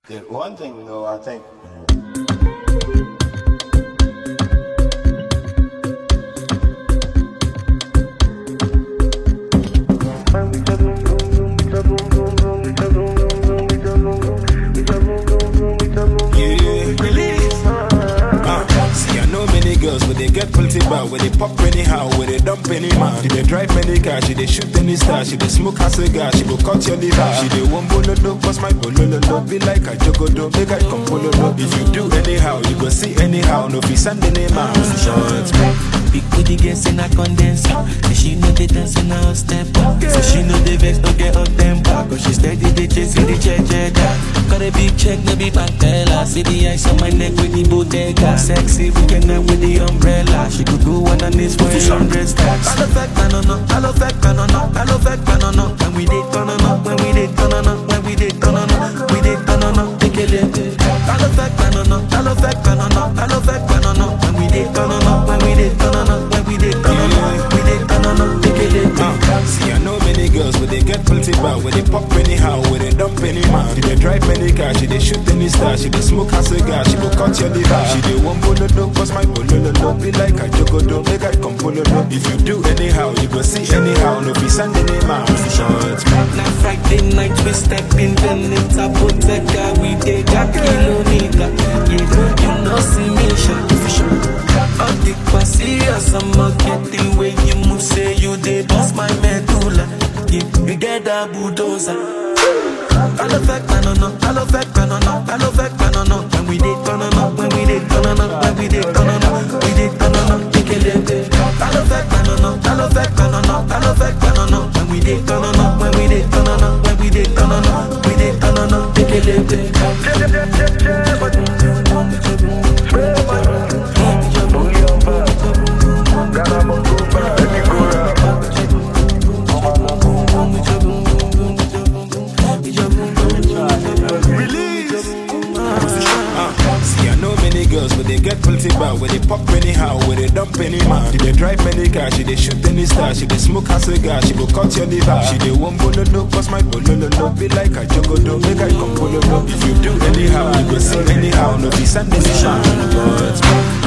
Yeah, one thing though, I think. But they get plenty bad, where they pop anyhow, where they dump any man. She they drive many cars, she they shoot any star, she they smoke a cigar, she go cut your liver. She they one bololo, bust my bololo, be like a jogodo, make I come bololo. If you do anyhow, you go see anyhow, no be sending any man. Shots, big booty gets in a condenser, so she know they dance in a step up. So she know they vex, don't get up temper, cause she steady, they chasing the cheddar. Got a big check, no be bank teller. See the ice on my neck with the bodega. Sexy weekend with the umbrella. She could go on this for 100 stacks. I love that, no, I love that, no, I love that, no. When we did turn on, when we did turn on, when we did turn on, we did turn on, take it in. I love that, no, I love that, no, I love that, no. When we did turn on, when we did turn on, when we did turn on, we did turn on, take it in. See, I know many girls, but they get plenty bad, where they pop anyhow, where they dump any man. She they drive many cars, she they shoot any star, she they smoke a cigar, she go cut your liver. She they one bololo, bust my bololo, be like a jogodo, make I come bololo. If you do anyhow, you go see anyhow, no be sending any man. Shots, now Friday night we step in, then it's a bodega, we take a kilometer. Yeah, you know see me shot. All the serious, I'm not getting way you move, say you they boss my medulla. Yeah, we get that bulldozer. I love that, no, I love that, no, I love that, no. When we did turn on, when we did turn on, when we did turn on, we did turn on, take it in. I love that, no, I love that, no, I love that, no. When we did turn on, when we did turn on, when we did turn on, we did turn on, take it in. But they get plenty bad, where they pop anyhow, where they dump any man. She they drive many cars, she they shoot any star, she they smoke a cigar, she go cut your liver. She they one bololo, bust my bololo, be like a jogodo, make I come bololo. If you do anyhow, you go see anyhow, no be sending any man.